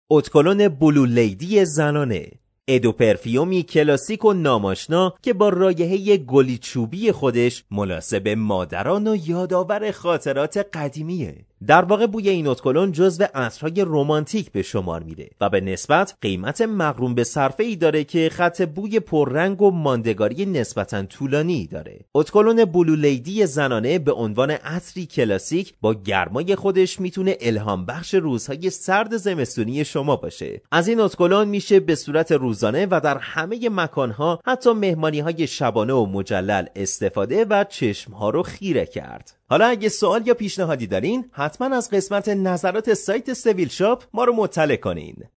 اتکلون بلو لیدی زنانه، ادو پرفیومی کلاسیک و ناماشنا که با رایحه گلی چوبی خودش مناسب مادران و یادآور خاطرات قدیمیه. در واقع بوی این اتکلون جزو عطرهای رمانتیک به شمار میره و به نسبت قیمت مغروم به صرفه‌ای داره که خط بوی پررنگ و ماندگاری نسبتاً طولانی داره. اتکلون بلو لیدی زنانه به عنوان عطری کلاسیک با گرمای خودش میتونه الهام بخش روزهای سرد زمستونی شما باشه. از این اتکلون میشه به صورت روزانه و در همه مکانها، حتی مهمانی‌های شبانه و مجلل استفاده و چشمها رو خیره کرد. حالا اگه سوال یا پیشنهادی دارین، حتما از قسمت نظرات سایت سویل شاپ ما رو مطلع کنین.